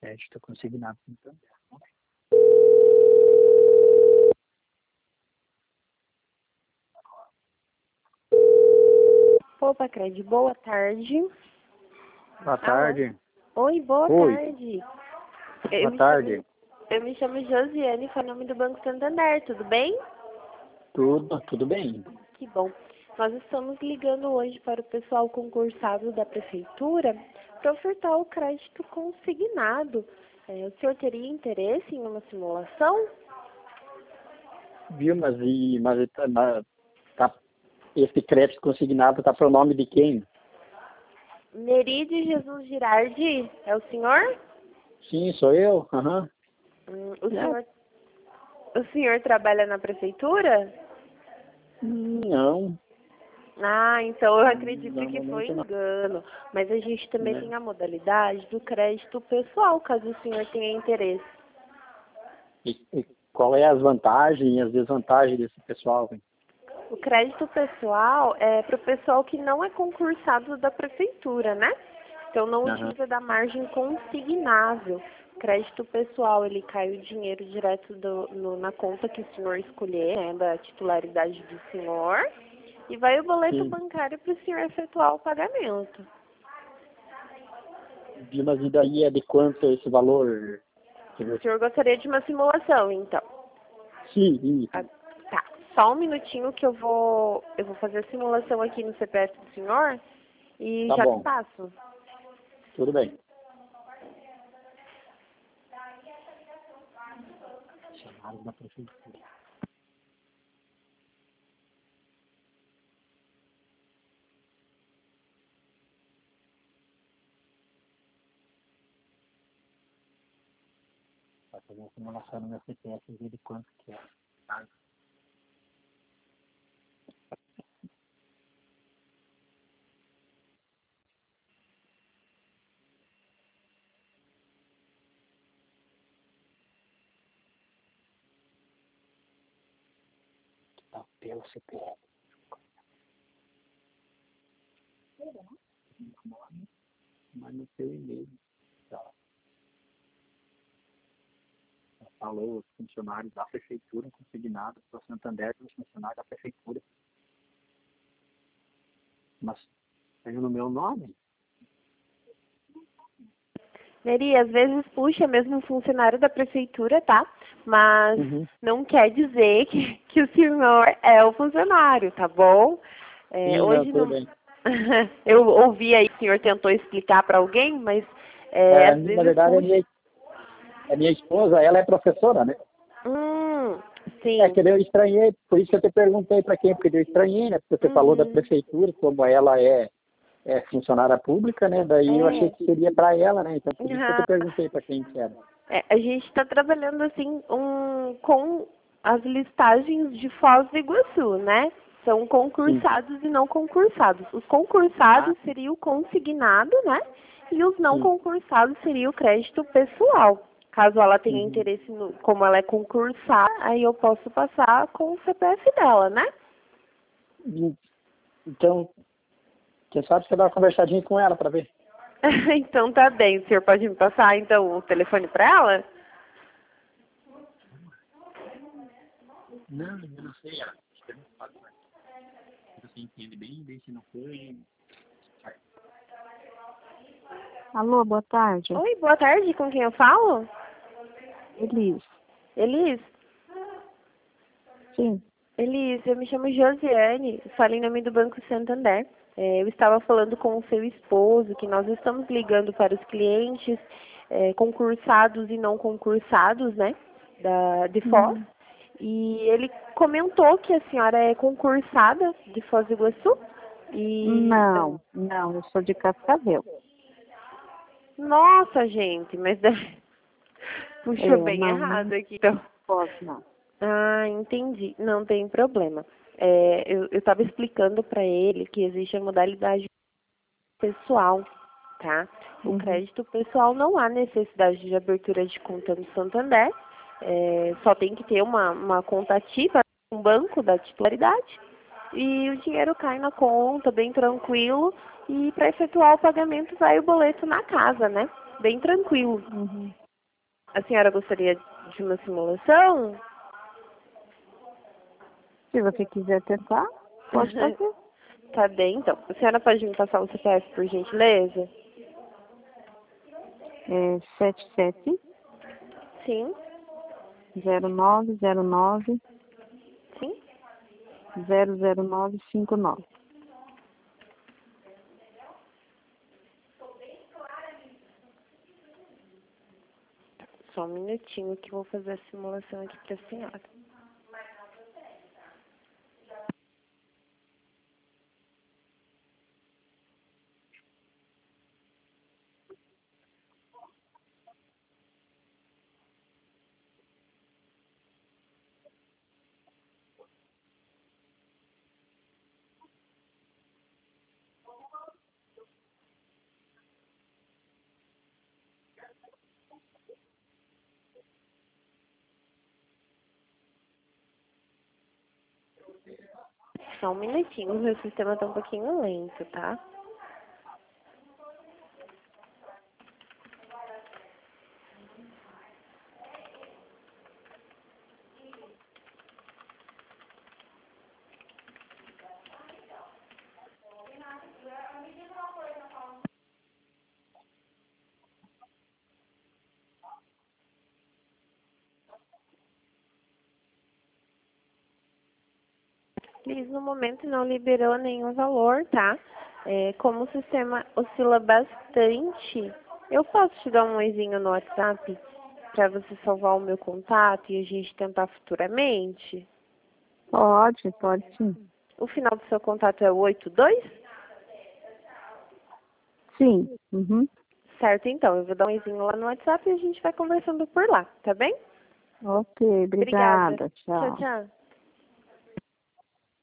crédito consignado. Então, Opa, Cred, boa tarde. boa tarde. Oi, boa Oi. tarde. Boa tarde. Eu me chamo Josiane, foi o nome do Banco Santander, tudo bem? Tudo bem. Que bom. Nós estamos ligando hoje para o pessoal concursado da Prefeitura para ofertar o crédito consignado. O senhor teria interesse em uma simulação? Viu, esse crédito consignado está para o nome de quem? Neride Jesus Girardi, é o senhor? Sim, sou eu. Aham. O senhor trabalha na Prefeitura? Não. Ah, então eu acredito que foi Normalmente não. engano. Mas a gente também Né? tem a modalidade do crédito pessoal, caso o senhor tenha interesse. E qual é as vantagens e as desvantagens desse pessoal? Hein? O crédito pessoal é para o pessoal que não é concursado da prefeitura, né? Então não Aham. utiliza da margem consignável. Crédito pessoal, ele cai o dinheiro direto na conta que o senhor escolher, né, da titularidade do senhor, e vai o boleto Sim. bancário para o senhor efetuar o pagamento. Viu, mas e daí é de quanto esse valor? O senhor gostaria de uma simulação, então? Sim. Ah, tá. Só um minutinho que eu vou fazer a simulação aqui no CPF do senhor e Tá já te bom. passo. Tudo bem. Chamaram da prefeitura. Vai fazer uma simulação no meu CPF e ver de quanto que é. Tá? Tá pelo CPF. Mas no seu e-mail. Tá. Falou os funcionários da prefeitura consignados para o Santander pelos funcionários da prefeitura. Mas saiu no meu nome? Neri, às vezes puxa mesmo um funcionário da prefeitura, tá? Mas não quer dizer que o senhor é o funcionário, tá bom? Sim, não, Hoje tudo não. bem. Eu ouvi aí que o senhor tentou explicar para alguém, mas às Na vezes verdade, puxa. a minha esposa, ela é professora, né? Sim. É que eu estranhei, por isso que eu te perguntei para quem, porque eu estranhei, né? Porque você falou da prefeitura, como ela é funcionária pública, né? Daí eu achei que seria para ela, né? Então por isso que eu te perguntei para quem que era. A gente está trabalhando assim com as listagens de Foz do Iguaçu, né? São Sim. concursados e não concursados. Os concursados seria o consignado, né? E os não Sim. concursados seria o crédito pessoal. Caso ela tenha interesse, como ela é concursada, aí eu posso passar com o CPF dela, né? Então, quem sabe você dá uma conversadinha com ela para ver. Então tá bem. O senhor pode me passar então o telefone para ela? Não sei. Você entende bem se não foi. Alô, boa tarde. Oi, boa tarde. Com quem eu falo? Elis. Elis? Sim. Elis, eu me chamo Josiane, falo em nome do Banco Santander. Eu estava falando com o seu esposo que nós estamos ligando para os clientes concursados e não concursados, né, de Foz. E ele comentou que a senhora é concursada de Foz do Iguaçu. Não, eu sou de Cascavel. Nossa, gente, mas puxou bem não, errado aqui, então. Posso, não. Ah, entendi. Não tem problema. Eu estava explicando para ele que existe a modalidade pessoal, tá? O crédito pessoal não há necessidade de abertura de conta no Santander. Só tem que ter uma conta ativa, um banco da titularidade. E o dinheiro cai na conta, bem tranquilo. E para efetuar o pagamento vai o boleto na casa, né? Bem tranquilo. Uhum. A senhora gostaria de uma simulação? Se você quiser tentar, pode fazer. Tá bem, então. A senhora pode me passar o CPF, por gentileza? É 77 Sim, 0909 sim. 00959. Só um minutinho que eu vou fazer a simulação aqui pra senhora. Só um minutinho, o meu sistema tá um pouquinho lento, tá? Liz, no momento não liberou nenhum valor, tá? Como o sistema oscila bastante, eu posso te dar um oizinho no WhatsApp para você salvar o meu contato e a gente tentar futuramente? Pode sim. O final do seu contato é o 82? Sim. Uhum. Certo, então. Eu vou dar um oizinho lá no WhatsApp e a gente vai conversando por lá, tá bem? Ok, Obrigada. obrigada. Tchau, Tchau. tchau.